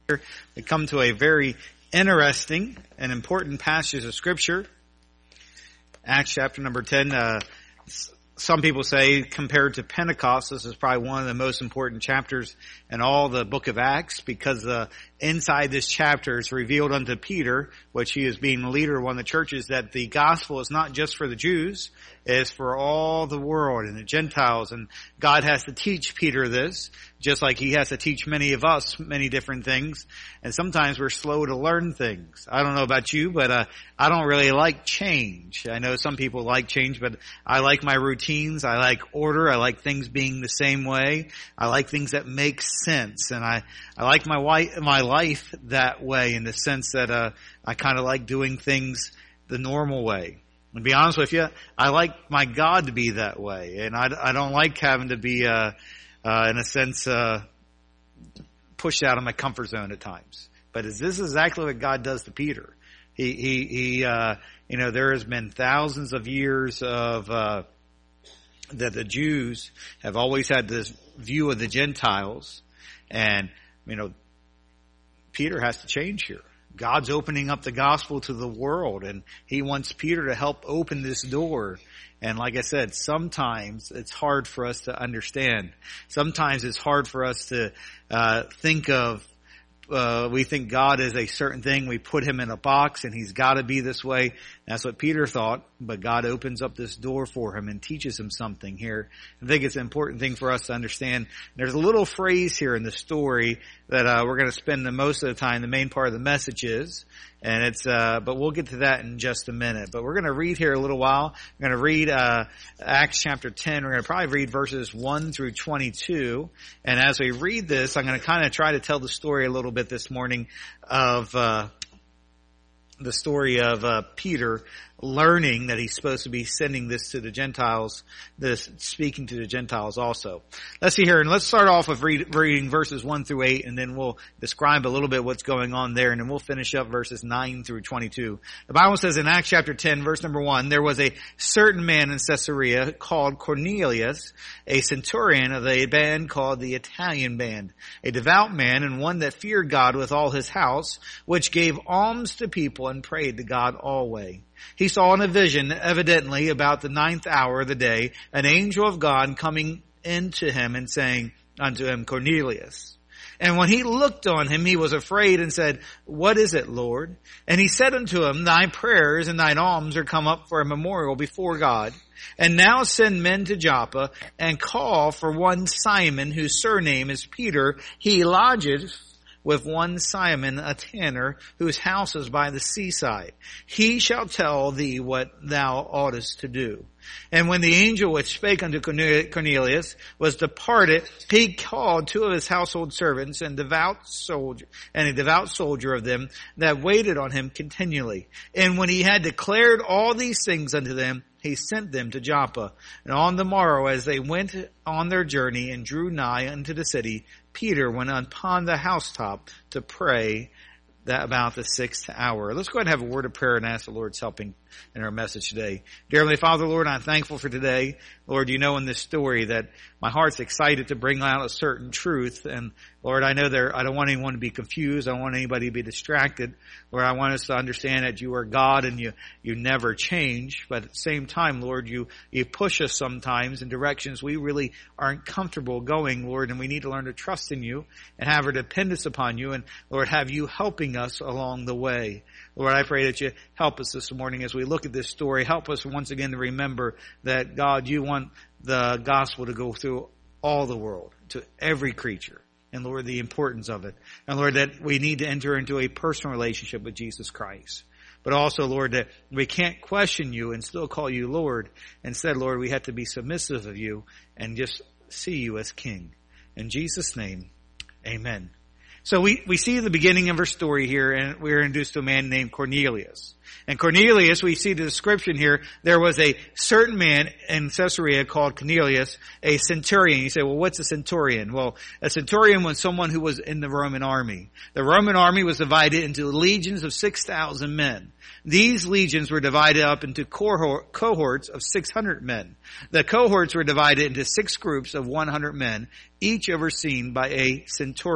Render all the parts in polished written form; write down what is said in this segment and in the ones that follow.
We come to a very interesting and important passage of Scripture. Acts chapter number 10. Some people say, compared to Pentecost, this is probably one of the most important chapters in all the book of Acts, because inside this chapter is revealed unto Peter, which he is being the leader of one of the churches, that the gospel is not just for the Jews, it is for all the world and the Gentiles. And God has to teach Peter this, just like he has to teach many of us many different things. And sometimes we're slow to learn things. I don't know about you, but I don't really like change. I know some people like change, but I like my routines. I like order. I like things being the same way. I like things that make sense. And I like my life that way, in the sense that I kind of like doing things the normal way. And to be honest with you, I like my God to be that way. And I don't like having to be, in a sense, pushed out of my comfort zone at times. But this is exactly what God does to Peter. He there has been thousands of years of, that the Jews have always had this view of the Gentiles. And, Peter has to change here. God's opening up the gospel to the world, and he wants Peter to help open this door. And like I said, sometimes it's hard for us to understand. Sometimes it's hard for us to think of, we think God is a certain thing. We put him in a box and he's got to be this way. That's what Peter thought, but God opens up this door for him and teaches him something here. I think it's an important thing for us to understand. There's a little phrase here in the story that we're going to spend the most of the time, the main part of the message is, and it's but we'll get to that in just a minute. But we're going to read here a little while. We're going to read Acts chapter 10. We're going to probably read verses 1 through 22. And as we read this, I'm going to kind of try to tell the story a little bit this morning of the story of Peter learning that he's supposed to be sending this to the Gentiles, this speaking to the Gentiles also. Let's see here, and let's start off with reading verses 1 through 8, and then we'll describe a little bit what's going on there, and then we'll finish up verses 9 through 22. The Bible says in Acts chapter 10, verse number 1, there was a certain man in Caesarea called Cornelius, a centurion of a band called the Italian band, a devout man and one that feared God with all his house, which gave alms to people and prayed to God always. He saw in a vision, evidently about the 9th hour of the day, an angel of God coming into him and saying unto him, Cornelius. And when he looked on him, he was afraid and said, What is it, Lord? And he said unto him, Thy prayers and thine alms are come up for a memorial before God. And now send men to Joppa and call for one Simon, whose surname is Peter. He lodgeth with one Simon, a tanner, whose house is by the seaside. He shall tell thee what thou oughtest to do. And when the angel which spake unto Cornelius was departed, he called 2 of his household servants and a devout soldier of them that waited on him continually. And when he had declared all these things unto them, he sent them to Joppa. And on the morrow, as they went on their journey and drew nigh unto the city, Peter went upon the housetop to pray about the 6th hour. Let's go ahead and have a word of prayer and ask the Lord's helping in our message today. Dear Heavenly Father, Lord, I'm thankful for today. Lord, you know in this story that my heart's excited to bring out a certain truth. And Lord, I know I don't want anyone to be confused. I don't want anybody to be distracted. Lord, I want us to understand that you are God and you never change. But at the same time, Lord, you push us sometimes in directions we really aren't comfortable going, Lord, and we need to learn to trust in you and have our dependence upon you. And Lord, have you helping us along the way. Lord, I pray that you help us this morning as we look at this story. Help us once again to remember that, God, you want the gospel to go through all the world, to every creature. And, Lord, the importance of it. And, Lord, that we need to enter into a personal relationship with Jesus Christ. But also, Lord, that we can't question you and still call you Lord. Instead, Lord, we have to be submissive of you and just see you as King. In Jesus' name, amen. So we see the beginning of our story here, and we're introduced to a man named Cornelius. And Cornelius, we see the description here, there was a certain man in Caesarea called Cornelius, a centurion. You say, well, what's a centurion? Well, a centurion was someone who was in the Roman army. The Roman army was divided into legions of 6,000 men. These legions were divided up into cohorts of 600 men. The cohorts were divided into 6 groups of 100 men, each overseen by a centurion.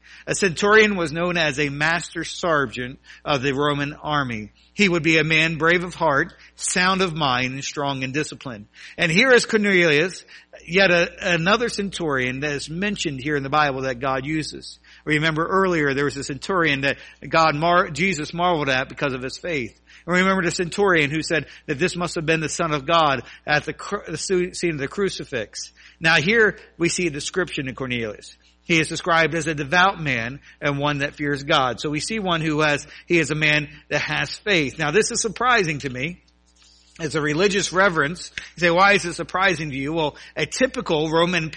A centurion was known as a master sergeant of the Roman army. He would be a man brave of heart, sound of mind, and strong in discipline. And here is Cornelius, yet another centurion that is mentioned here in the Bible that God uses. Remember earlier there was a centurion that Jesus marveled at because of his faith. And remember the centurion who said that this must have been the Son of God at the scene of the crucifix. Now here we see a description in Cornelius. He is described as a devout man and one that fears God. So we see one he is a man that has faith. Now this is surprising to me. It's a religious reverence. You say, why is it surprising to you? Well, a typical Roman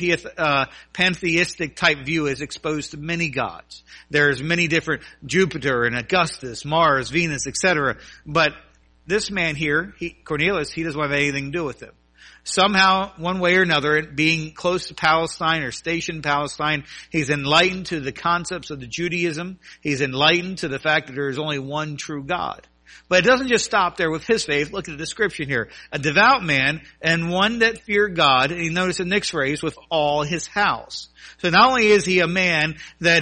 pantheistic type view is exposed to many gods. There's many different Jupiter and Augustus, Mars, Venus, etc. But this man here, Cornelius, he doesn't have anything to do with him. Somehow, one way or another, being close to Palestine or stationed in Palestine, he's enlightened to the concepts of the Judaism. He's enlightened to the fact that there is only one true God. But it doesn't just stop there with his faith. Look at the description here. A devout man and one that feared God. And you notice the next phrase, with all his house. So not only is he a man that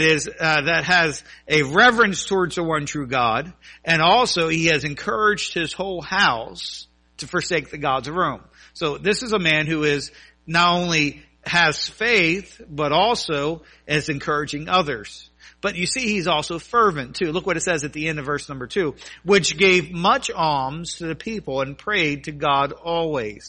has a reverence towards the one true God, and also he has encouraged his whole house to forsake the gods of Rome. So this is a man who is not only has faith, but also is encouraging others. But you see, he's also fervent too. Look what it says at the end of verse number 2. Which gave much alms to the people and prayed to God always.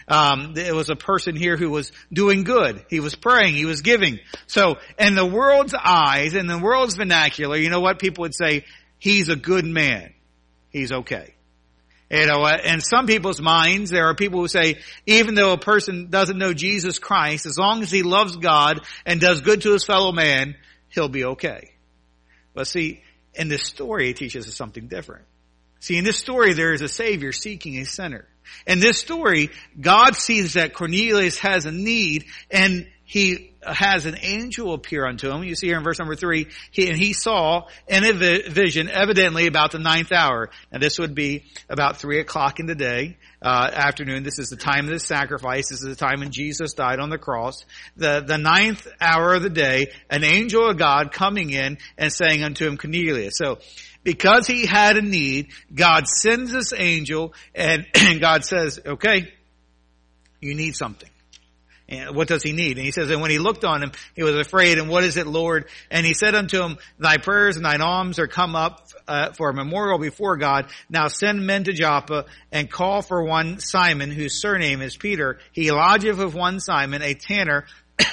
It was a person here who was doing good. He was praying. He was giving. So in the world's eyes, in the world's vernacular, you know what people would say? He's a good man. He's okay. You know, in some people's minds, there are people who say, even though a person doesn't know Jesus Christ, as long as he loves God and does good to his fellow man, he'll be okay. But see, in this story, it teaches us something different. See, in this story, there is a Savior seeking a sinner. In this story, God sees that Cornelius has a need, and he has an angel appear unto him. You see here in verse number 3, he saw in a vision, evidently about the 9th hour. And this would be about 3 o'clock in the day, afternoon. This is the time of the sacrifice. This is the time when Jesus died on the cross. The 9th hour of the day, an angel of God coming in and saying unto him, Cornelius. So, because he had a need, God sends this angel, and God says, okay, you need something. And what does he need? And he says, and when he looked on him, he was afraid. And what is it, Lord? And he said unto him, thy prayers and thine alms are come up for a memorial before God. Now send men to Joppa and call for one Simon, whose surname is Peter. He lodgeth with one Simon, a tanner,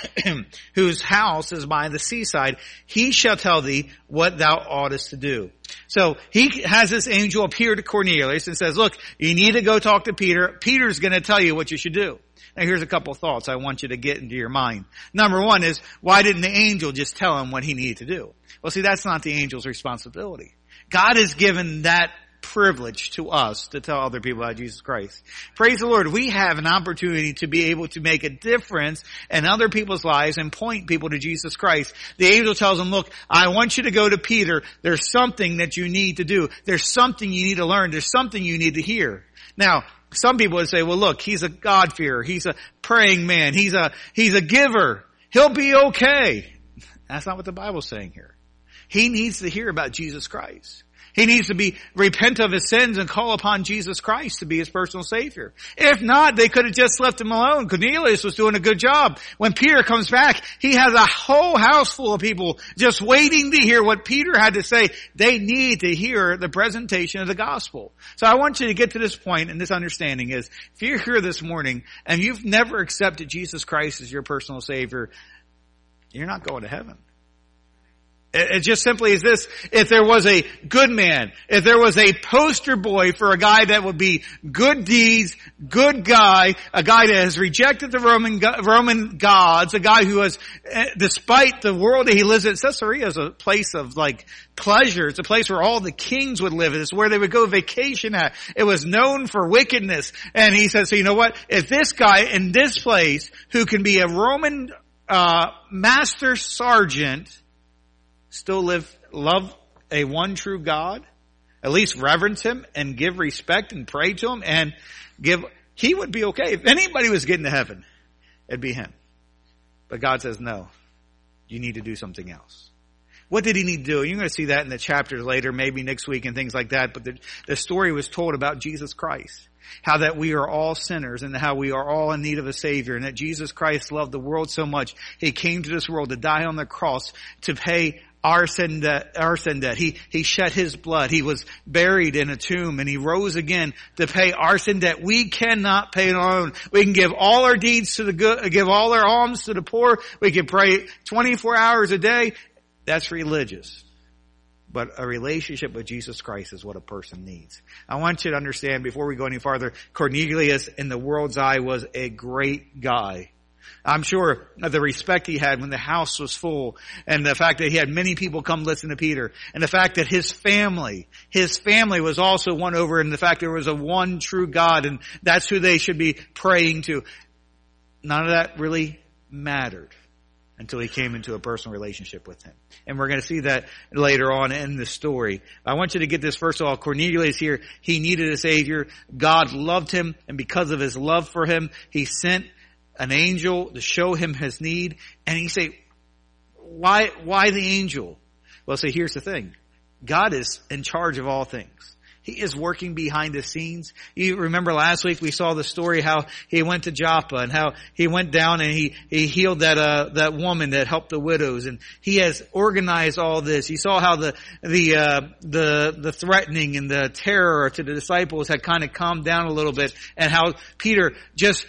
whose house is by the seaside. He shall tell thee what thou oughtest to do. So he has this angel appear to Cornelius and says, look, you need to go talk to Peter. Peter's going to tell you what you should do. Now here's a couple of thoughts I want you to get into your mind. Number one is, why didn't the angel just tell him what he needed to do? Well, see, that's not the angel's responsibility. God has given that privilege to us to tell other people about Jesus Christ. Praise the Lord. We have an opportunity to be able to make a difference in other people's lives and point people to Jesus Christ. The angel tells them, look, I want you to go to Peter. There's something that you need to do. There's something you need to learn. There's something you need to hear. Now, some people would say, well, look, he's a God-fearer. He's a praying man. He's a giver. He'll be okay. That's not what the Bible's saying here. He needs to hear about Jesus Christ. He needs to repent of his sins and call upon Jesus Christ to be his personal Savior. If not, they could have just left him alone. Cornelius was doing a good job. When Peter comes back, he has a whole house full of people just waiting to hear what Peter had to say. They need to hear the presentation of the gospel. So I want you to get to this point, and this understanding is, if you're here this morning and you've never accepted Jesus Christ as your personal Savior, you're not going to heaven. It just simply is this: if there was a good man, if there was a poster boy for a guy that would be good deeds, good guy, a guy that has rejected the Roman gods, a guy who has, despite the world that he lives in, Caesarea is a place of like pleasure. It's a place where all the kings would live. It's where they would go vacation at. It was known for wickedness. And he says, so you know what? If this guy in this place who can be a Roman master sergeant still love a one true God, at least reverence him and give respect and pray to him and he would be okay. If anybody was getting to heaven, it'd be him. But God says, no, you need to do something else. What did he need to do? You're going to see that in the chapters later, maybe next week and things like that. But the story was told about Jesus Christ. How that we are all sinners and how we are all in need of a Savior, and that Jesus Christ loved the world so much, He came to this world to die on the cross to pay our sin debt. He shed His blood. He was buried in a tomb, and He rose again to pay our sin debt. We cannot pay it on our own. We can give all our deeds to the good, give all our alms to the poor. We can pray 24 hours a day. That's religious. But a relationship with Jesus Christ is what a person needs. I want you to understand, before we go any farther, Cornelius in the world's eye was a great guy. I'm sure of the respect he had when the house was full, and the fact that he had many people come listen to Peter, and the fact that his family was also won over, and the fact there was a one true God, and that's who they should be praying to. None of that really mattered until he came into a personal relationship with him. And we're going to see that later on in the story. I want you to get this. First of all, Cornelius here, he needed a Savior. God loved him, and because of His love for him, He sent an angel to show him his need. And you say, why the angel? Well, see, here's the thing. God is in charge of all things. He is working behind the scenes. You remember last week we saw the story how he went to Joppa and how he went down and he healed that woman that helped the widows, and he has organized all this. You saw how the threatening and the terror to the disciples had kind of calmed down a little bit, and how Peter just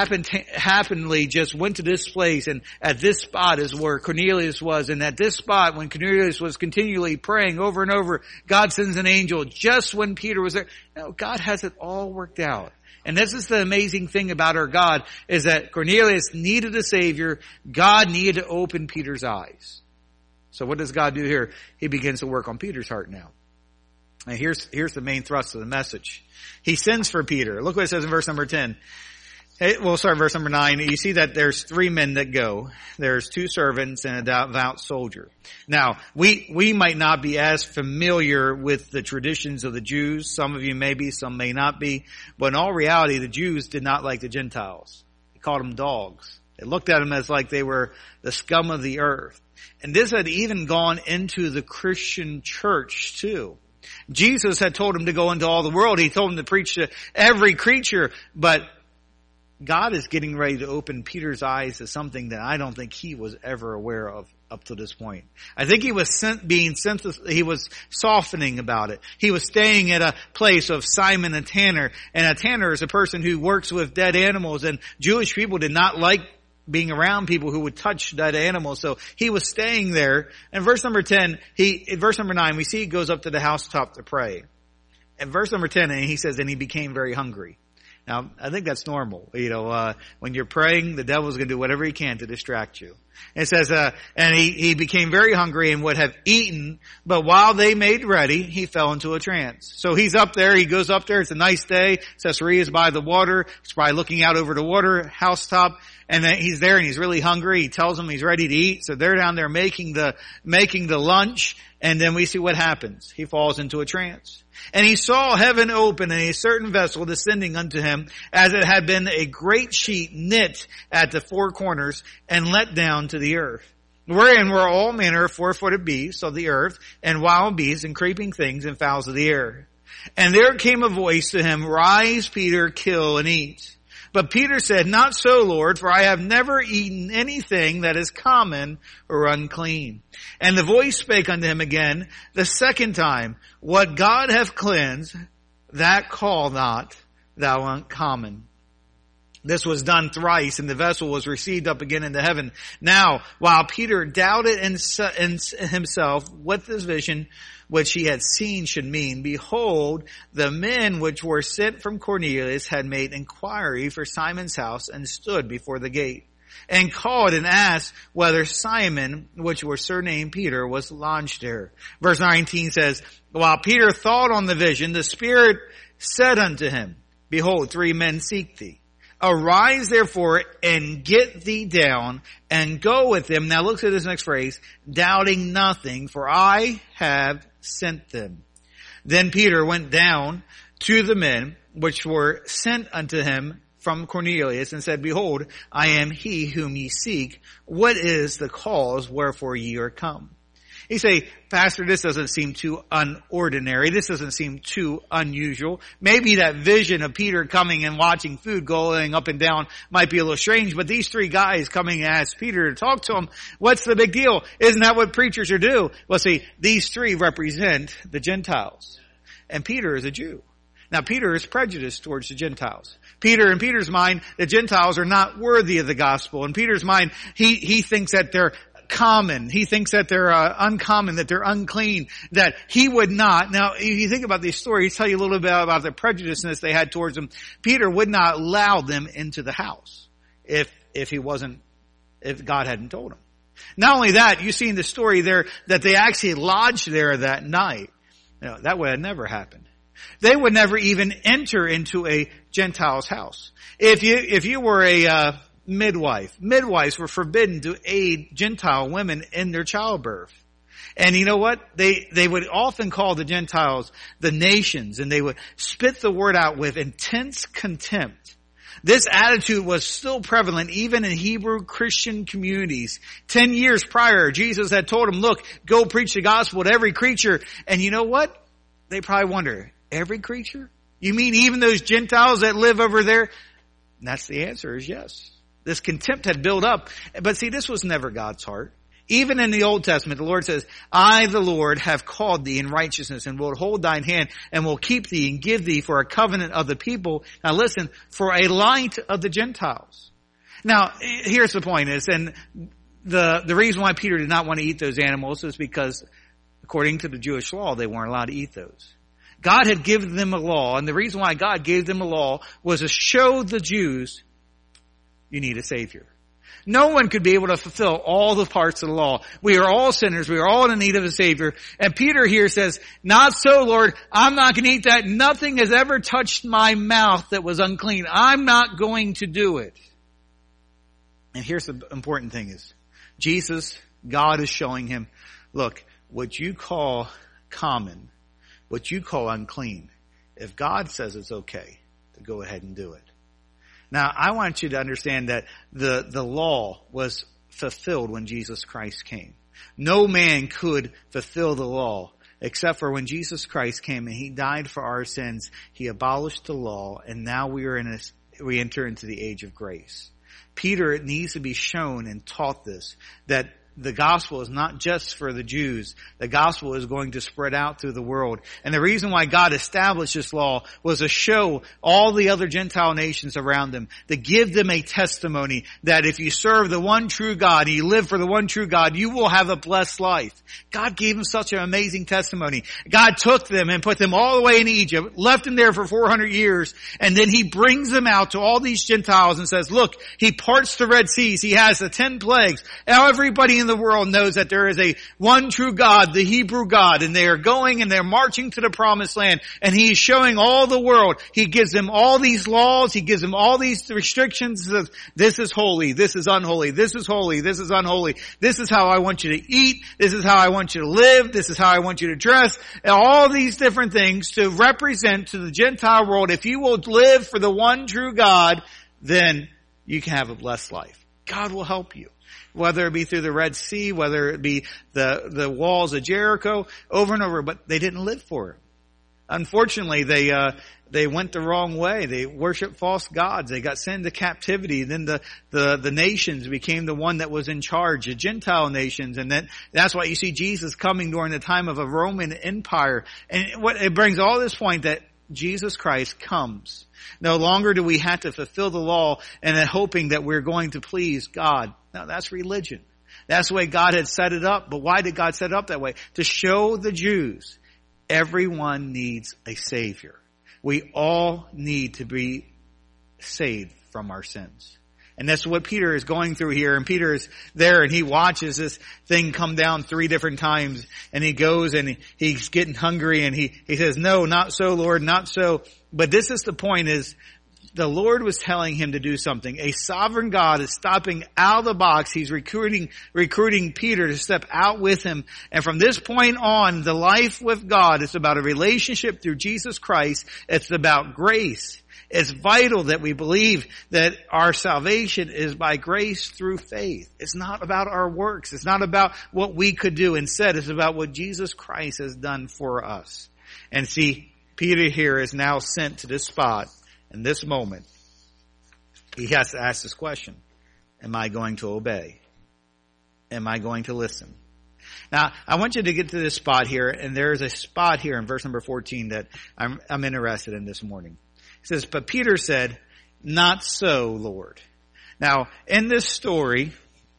happenly just went to this place, and at this spot is where Cornelius was, and at this spot when Cornelius was continually praying over and over, God sends an angel just when Peter was there. No, God has it all worked out. And this is the amazing thing about our God, is that Cornelius needed a Savior. God needed to open Peter's eyes. So what does God do here? He begins to work on Peter's heart now. And here's the main thrust of the message. He sends for Peter. Look what it says in verse number 10. We'll start verse number 9. You see that there's 3 men that go. There's 2 servants and a devout soldier. Now, we might not be as familiar with the traditions of the Jews. Some of you may be, some may not be. But in all reality, the Jews did not like the Gentiles. They called them dogs. They looked at them as like they were the scum of the earth. And this had even gone into the Christian church too. Jesus had told them to go into all the world. He told them to preach to every creature, but God is getting ready to open Peter's eyes to something that I don't think he was ever aware of up to this point. I think he was he was softening about it. He was staying at a place of Simon a tanner, and a tanner is a person who works with dead animals, and Jewish people did not like being around people who would touch dead animals, so he was staying there. And verse number 10, verse number 9, we see he goes up to the housetop to pray. And verse number 10, and he says, and he became very hungry. Now, I think that's normal. When you're praying, the devil's going to do whatever he can to distract you. It says, and he became very hungry and would have eaten, but while they made ready, he fell into a trance. So he's up there, he goes up there, it's a nice day, Caesarea is by the water, he's probably looking out over the water, housetop, and then he's there and he's really hungry, he tells them he's ready to eat, so they're down there making the lunch, and then we see what happens. He falls into a trance. And he saw heaven open and a certain vessel descending unto him, as it had been a great sheet knit at the 4 corners and let down to the earth, wherein were all manner of 4-footed beasts of the earth, and wild beasts, and creeping things, and fowls of the air. And there came a voice to him, Rise, Peter, kill and eat. But Peter said, Not so, Lord, for I have never eaten anything that is common or unclean. And the voice spake unto him again the second time, What God hath cleansed, that call not thou uncommon. This was done thrice, and the vessel was received up again into heaven. Now, while Peter doubted in himself what this vision which he had seen should mean, behold, the men which were sent from Cornelius had made inquiry for Simon's house, and stood before the gate, and called and asked whether Simon, which was surnamed Peter, was lodged there. Verse 19 says, While Peter thought on the vision, the Spirit said unto him, Behold, 3 men seek thee. Arise therefore and get thee down and go with them. Now look at this next phrase, doubting nothing, for I have sent them. Then Peter went down to the men which were sent unto him from Cornelius, and said, Behold, I am he whom ye seek. What is the cause wherefore ye are come? You say, Pastor, this doesn't seem too unordinary. This doesn't seem too unusual. Maybe that vision of Peter coming and watching food going up and down might be a little strange, but these three guys coming and ask Peter to talk to him, what's the big deal? Isn't that what preachers are do? Well, see, these three represent the Gentiles. And Peter is a Jew. Now, Peter is prejudiced towards the Gentiles. In Peter's mind, the Gentiles are not worthy of the gospel. In Peter's mind, he thinks that they're common. He thinks that they're uncommon, that they're unclean, that he would not. Now, if you think about these stories, tell you a little bit about the prejudiceness they had towards them. Peter would not allow them into the house if God hadn't told him. Not only that, you see in the story there that they actually lodged there that night. That would have never happened. They would never even enter into a Gentile's house. If you were a midwives were forbidden to aid Gentile women in their childbirth. And you know what? They would often call the Gentiles the nations, and they would spit the word out with intense contempt. This attitude was still prevalent even in Hebrew Christian communities. 10 years prior, Jesus had told them, look, go preach the gospel to every creature. And you know what? They probably wonder, every creature? You mean even those Gentiles that live over there? And that's the answer is yes. This contempt had built up. But see, this was never God's heart. Even in the Old Testament, the Lord says, I, the Lord, have called thee in righteousness and will hold thine hand and will keep thee and give thee for a covenant of the people. Now listen, for a light of the Gentiles. Now, here's the point is, and the reason why Peter did not want to eat those animals is because according to the Jewish law, they weren't allowed to eat those. God had given them a law, and the reason why God gave them a law was to show the Jews, you need a Savior. No one could be able to fulfill all the parts of the law. We are all sinners. We are all in need of a Savior. And Peter here says, not so, Lord. I'm not going to eat that. Nothing has ever touched my mouth that was unclean. I'm not going to do it. And here's the important thing is, Jesus, God is showing him, look, what you call common, what you call unclean, if God says it's okay, to go ahead and do it. Now, I want you to understand that the law was fulfilled when Jesus Christ came. No man could fulfill the law except for when Jesus Christ came and he died for our sins. He abolished the law, and now we enter into the age of grace. Peter needs to be shown and taught this, that the gospel is not just for the Jews. The gospel is going to spread out through the world. And the reason why God established this law was to show all the other Gentile nations around them, to give them a testimony that if you serve the one true God, and you live for the one true God, you will have a blessed life. God gave them such an amazing testimony. God took them and put them all the way in Egypt, left them there for 400 years, and then he brings them out to all these Gentiles and says, look, he parts the Red Seas. He has the 10 plagues. Now everybody in the world knows that there is a one true God, the Hebrew God, and they are going and they're marching to the promised land, and he is showing all the world. He gives them all these laws. He gives them all these restrictions. He says, this is holy. This is unholy. This is holy. This is unholy. This is how I want you to eat. This is how I want you to live. This is how I want you to dress. And all these different things to represent to the Gentile world. If you will live for the one true God, then you can have a blessed life. God will help you. Whether it be through the Red Sea, whether it be the walls of Jericho, over and over, but they didn't live for it. Unfortunately, they went the wrong way. They worshiped false gods. They got sent into captivity. Then the nations became the one that was in charge, the Gentile nations. And that's why you see Jesus coming during the time of a Roman Empire. And it brings all this point that Jesus Christ comes. No longer do we have to fulfill the law and hoping that we're going to please God. No, that's religion. That's the way God had set it up. But why did God set it up that way? To show the Jews everyone needs a Savior. We all need to be saved from our sins. And that's what Peter is going through here. And Peter is there and he watches this thing come down 3 different times. And he goes and he's getting hungry and he says, no, not so, Lord, not so. But this is the point is, the Lord was telling him to do something. A sovereign God is stopping out of the box. He's recruiting Peter to step out with him. And from this point on, the life with God is about a relationship through Jesus Christ. It's about grace. It's vital that we believe that our salvation is by grace through faith. It's not about our works. It's not about what we could do. Instead, it's about what Jesus Christ has done for us. And see, Peter here is now sent to this spot in this moment. He has to ask this question. Am I going to obey? Am I going to listen? Now, I want you to get to this spot here, and there's a spot here in verse number 14 that I'm interested in this morning. It says, but Peter said, not so, Lord. Now, in this story,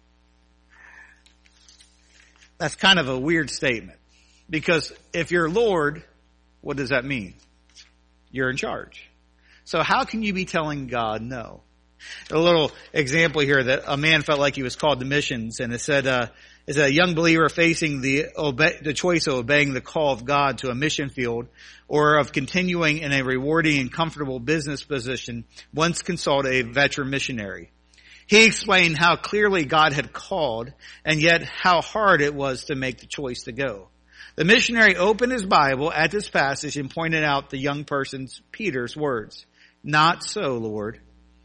that's kind of a weird statement. Because if you're Lord, what does that mean? You're in charge. So how can you be telling God no? A little example here that a man felt like he was called to missions, and it said, is a young believer facing the choice of obeying the call of God to a mission field or of continuing in a rewarding and comfortable business position, once consulted a veteran missionary. He explained how clearly God had called and yet how hard it was to make the choice to go. The missionary opened his Bible at this passage and pointed out the young person's, Peter's, words. Not so, Lord.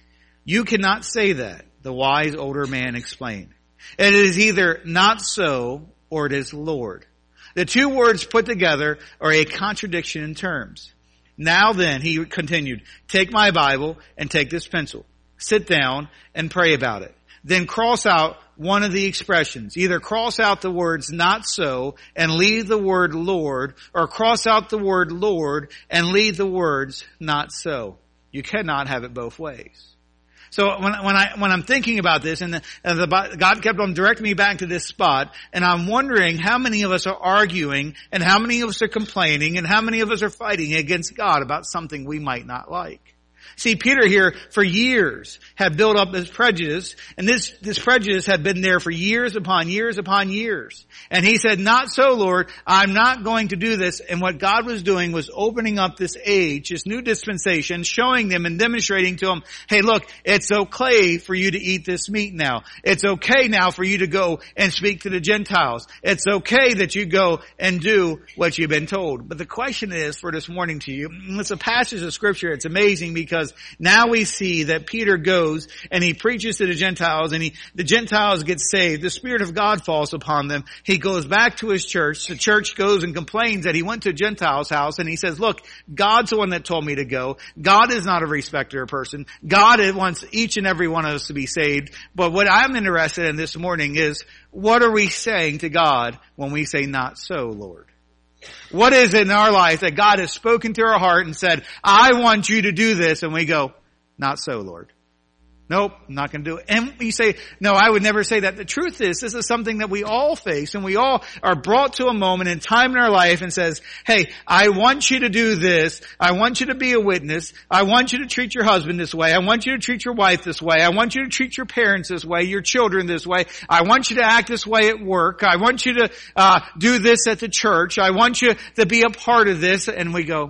You cannot say that, the wise older man explained. It is either not so or it is Lord. The two words put together are a contradiction in terms. Now then, he continued, take my Bible and take this pencil. Sit down and pray about it. Then cross out one of the expressions. Either cross out the words not so and leave the word Lord, or cross out the word Lord and leave the words not so. You cannot have it both ways. So when I'm thinking about this, and God kept on directing me back to this spot, and I'm wondering how many of us are arguing, and how many of us are complaining, and how many of us are fighting against God about something we might not like. See, Peter here for years had built up this prejudice, and this prejudice had been there for years upon years upon years. And he said, not so, Lord, I'm not going to do this. And what God was doing was opening up this age, this new dispensation, showing them and demonstrating to them, hey, look, it's okay for you to eat this meat now. It's okay now for you to go and speak to the Gentiles. It's okay that you go and do what you've been told. But the question is for this morning to you, it's a passage of scripture. It's amazing because now we see that Peter goes and he preaches to the Gentiles, and the Gentiles get saved. The Spirit of God falls upon them. He goes back to his church. The church goes and complains that he went to a Gentile's house, and he says, look, God's the one that told me to go. God is not a respecter of person. God wants each and every one of us to be saved. But what I'm interested in this morning is, what are we saying to God when we say not so, Lord? What is it in our life that God has spoken to our heart and said, I want you to do this, and we go, not so, Lord. Nope, I'm not going to do it. And you say, no, I would never say that. The truth is, this is something that we all face, and we all are brought to a moment in time in our life and says, hey, I want you to do this. I want you to be a witness. I want you to treat your husband this way. I want you to treat your wife this way. I want you to treat your parents this way, your children this way. I want you to act this way at work. I want you to do this at the church. I want you to be a part of this. And we go,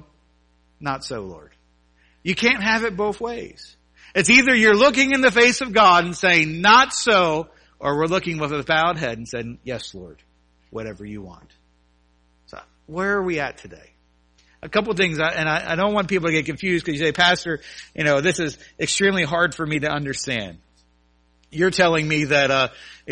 not so, Lord. You can't have it both ways. It's either you're looking in the face of God and saying, not so, or we're looking with a bowed head and saying, yes, Lord, whatever you want. So, where are we at today? A couple of things, and I don't want people to get confused because you say, Pastor, this is extremely hard for me to understand. You're telling me that,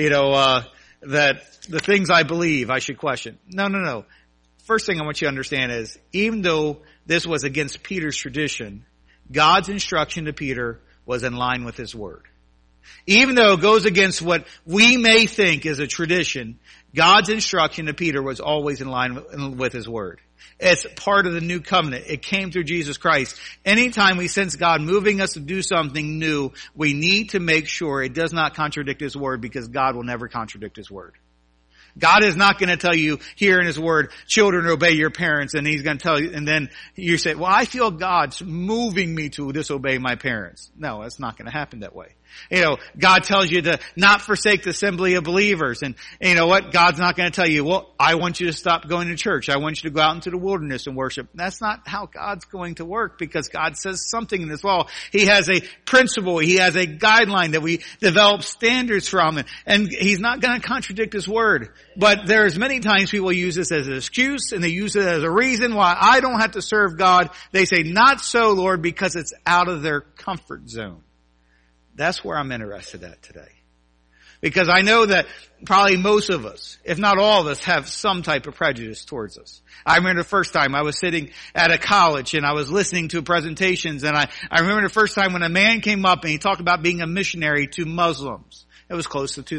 that the things I believe I should question. No. First thing I want you to understand is, even though this was against Peter's tradition, God's instruction to Peter was in line with his word. Even though it goes against what we may think is a tradition, God's instruction to Peter was always in line with his word. It's part of the new covenant. It came through Jesus Christ. Anytime we sense God moving us to do something new, we need to make sure it does not contradict his word, because God will never contradict his word. God is not going to tell you here in his word, children, obey your parents, and he's going to tell you, and then you say, well, I feel God's moving me to disobey my parents. No, it's not going to happen that way. God tells you to not forsake the assembly of believers. And you know what? God's not going to tell you, well, I want you to stop going to church. I want you to go out into the wilderness and worship. That's not how God's going to work, because God says something in this law. He has a principle. He has a guideline that we develop standards from. And He's not going to contradict His word. But there's many times people use this as an excuse, and they use it as a reason why I don't have to serve God. They say, not so, Lord, because it's out of their comfort zone. That's where I'm interested at today. Because I know that probably most of us, if not all of us, have some type of prejudice towards us. I remember the first time I was sitting at a college and I was listening to presentations, and I remember the first time when a man came up and he talked about being a missionary to Muslims. It was close to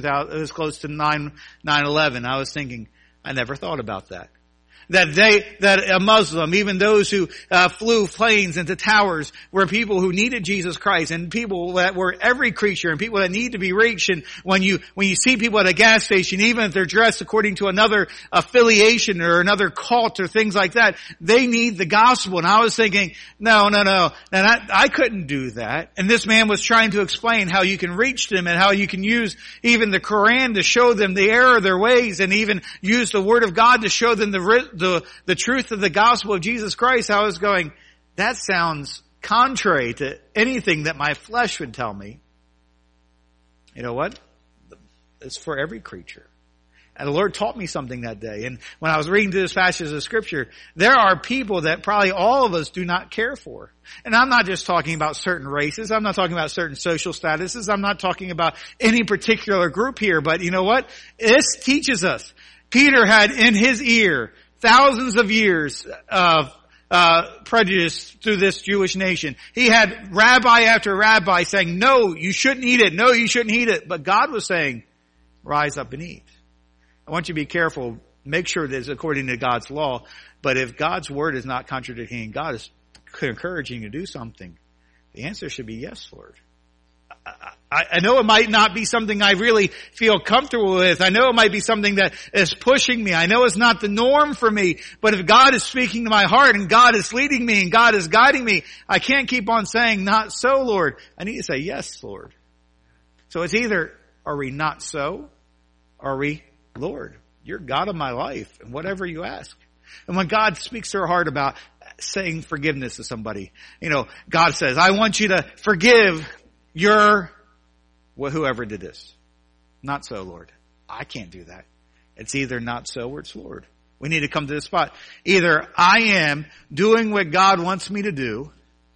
9/11. I was thinking, I never thought about that. That a Muslim, even those who flew planes into towers, were people who needed Jesus Christ, and people that were every creature, and people that need to be reached. And when you see people at a gas station, even if they're dressed according to another affiliation or another cult or things like that, they need the gospel. And I was thinking, no. And I couldn't do that. And this man was trying to explain how you can reach them and how you can use even the Quran to show them the error of their ways, and even use the Word of God to show them the truth of the gospel of Jesus Christ. I was going, that sounds contrary to anything that my flesh would tell me. You know what? It's for every creature. And the Lord taught me something that day. And when I was reading through this passage of Scripture, there are people that probably all of us do not care for. And I'm not just talking about certain races. I'm not talking about certain social statuses. I'm not talking about any particular group here. But you know what? This teaches us. Peter had in his ear thousands of years of prejudice through this Jewish nation. He had rabbi after rabbi saying, no, you shouldn't eat it. No, you shouldn't eat it. But God was saying, rise up and eat. I want you to be careful. Make sure that it's according to God's law. But if God's word is not contradicting, God is encouraging you to do something, the answer should be yes, Lord. I know it might not be something I really feel comfortable with. I know it might be something that is pushing me. I know it's not the norm for me. But if God is speaking to my heart and God is leading me and God is guiding me, I can't keep on saying, not so, Lord. I need to say, yes, Lord. So it's either, are we not so? Or are we, Lord, you're God of my life, and whatever you ask. And when God speaks to our heart about saying forgiveness to somebody, God says, I want you to forgive whoever did this. Not so, Lord. I can't do that. It's either not so or it's Lord. We need to come to this spot. Either I am doing what God wants me to do,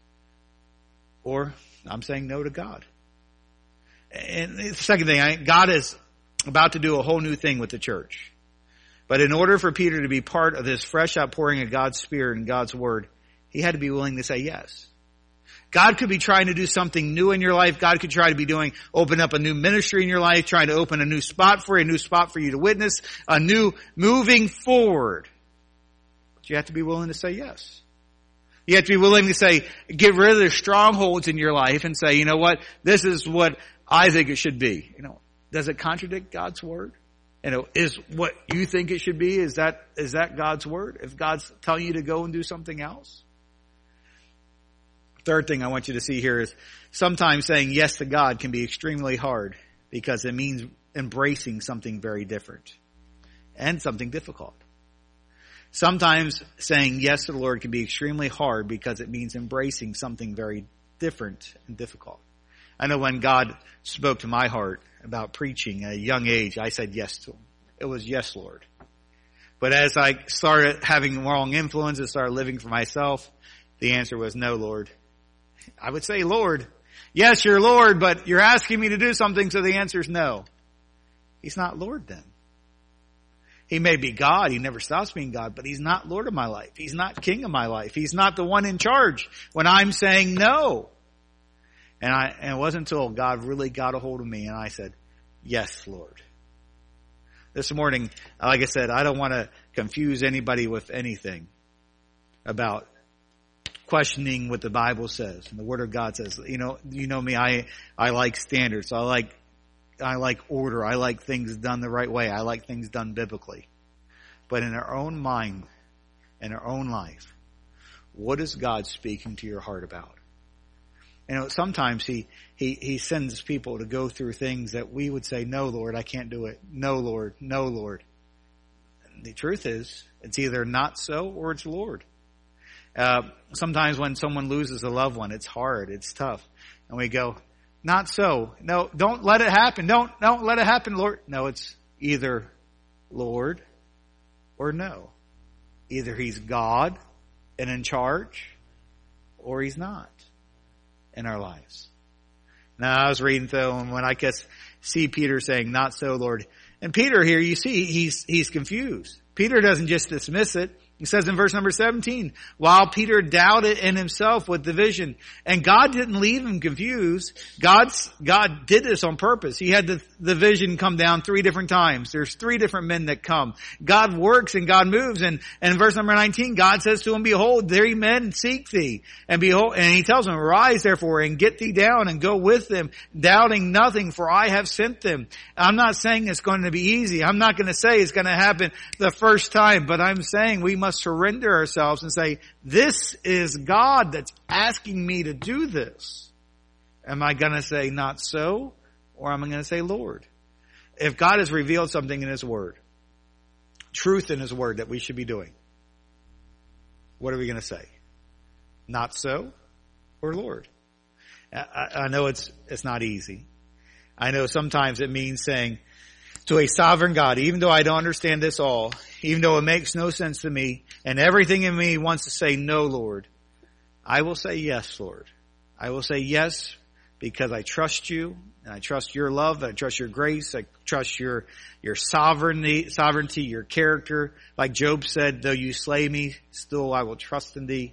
or I'm saying no to God. And the second thing, God is about to do a whole new thing with the church. But in order for Peter to be part of this fresh outpouring of God's Spirit and God's Word, he had to be willing to say yes. God could be trying to do something new in your life. God could try to be open up a new ministry in your life, trying to open a new spot for you to witness, a new moving forward. But you have to be willing to say yes. You have to be willing to say, get rid of the strongholds in your life and say, you know what, this is what I think it should be. Does it contradict God's word? Is what you think it should be, is that God's word? If God's telling you to go and do something else? Third thing I want you to see here is sometimes saying yes to God can be extremely hard because it means embracing something very different and something difficult. Sometimes saying yes to the Lord can be extremely hard because it means embracing something very different and difficult. I know when God spoke to my heart about preaching at a young age, I said yes to Him. It was yes, Lord. But as I started having wrong influences, started living for myself, the answer was no, Lord. I would say, Lord, yes, you're Lord, but you're asking me to do something, so the answer is no. He's not Lord then. He may be God. He never stops being God, but He's not Lord of my life. He's not King of my life. He's not the one in charge when I'm saying no. And it wasn't until God really got a hold of me and I said, yes, Lord. This morning, like I said, I don't want to confuse anybody with anything about questioning what the Bible says and the Word of God says. You know me, I like standards. I like order. I like things done the right way. I like things done biblically. But in our own mind, in our own life, what is God speaking to your heart about? Sometimes he sends people to go through things that we would say, no, Lord, I can't do it. No, Lord. No, Lord. And the truth is, it's either not so or it's Lord. Sometimes when someone loses a loved one, it's hard. It's tough. And we go, not so. No, don't let it happen. Don't let it happen, Lord. No, it's either Lord or no. Either he's God and in charge, or he's not in our lives. Now, I was reading though, and when I see Peter saying, not so, Lord. And Peter here, you see, he's confused. Peter doesn't just dismiss it. He says in verse number 17, while Peter doubted in himself with the vision, and God didn't leave him confused. God did this on purpose. He had the vision come down 3 different times. There's 3 different men that come. God works and God moves. And in verse number 19, God says to him, behold, 3 men seek thee. And behold, and he tells him, arise therefore and get thee down and go with them, doubting nothing, for I have sent them. I'm not saying it's going to be easy. I'm not going to say it's going to happen the first time, but I'm saying we must surrender ourselves and say, this is God that's asking me to do this. Am I going to say not so, or am I going to say Lord? If God has revealed something in his word, truth in his word that we should be doing, what are we going to say? Not so or Lord? I know it's not easy. I know sometimes it means saying to a sovereign God, even though I don't understand this all, even though it makes no sense to me, and everything in me wants to say no, Lord, I will say yes, Lord. I will say yes because I trust you, and I trust your love, I trust your grace, I trust your sovereignty, your character. Like Job said, though you slay me, still I will trust in thee.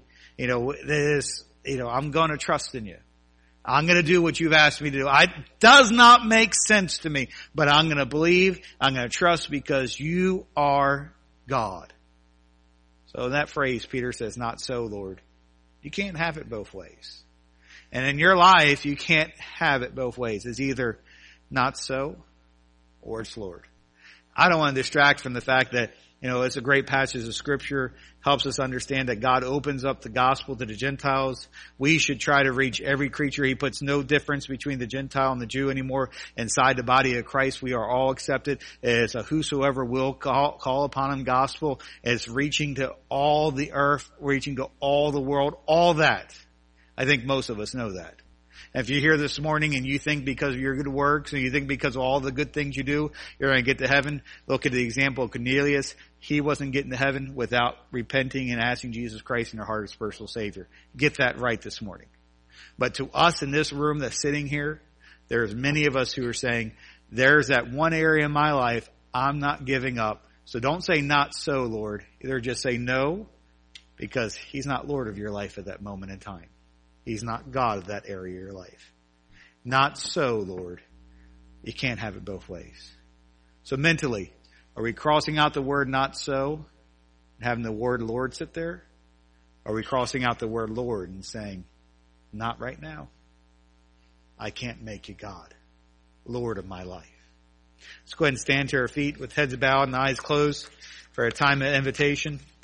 I'm going to trust in you. I'm going to do what you've asked me to do. It does not make sense to me, but I'm going to believe, I'm going to trust because you are God. So in that phrase, Peter says, not so, Lord. You can't have it both ways. And in your life, you can't have it both ways. It's either not so or it's Lord. I don't want to distract from the fact that, it's a great passage of scripture, helps us understand that God opens up the gospel to the Gentiles. We should try to reach every creature. He puts no difference between the Gentile and the Jew anymore. Inside the body of Christ, we are all accepted. It's a whosoever will call upon him gospel. It's reaching to all the earth, reaching to all the world, all that. I think most of us know that. If you're here this morning and you think because of your good works and you think because of all the good things you do, you're going to get to heaven, look at the example of Cornelius. He wasn't getting to heaven without repenting and asking Jesus Christ in their heart as personal Savior. Get that right this morning. But to us in this room that's sitting here, there's many of us who are saying, there's that one area in my life I'm not giving up. So don't say not so, Lord. Either just say no, because he's not Lord of your life at that moment in time. He's not God of that area of your life. Not so, Lord. You can't have it both ways. So mentally, are we crossing out the word not so and having the word Lord sit there? Are we crossing out the word Lord and saying, not right now. I can't make you God, Lord of my life. Let's go ahead and stand to our feet with heads bowed and eyes closed for a time of invitation.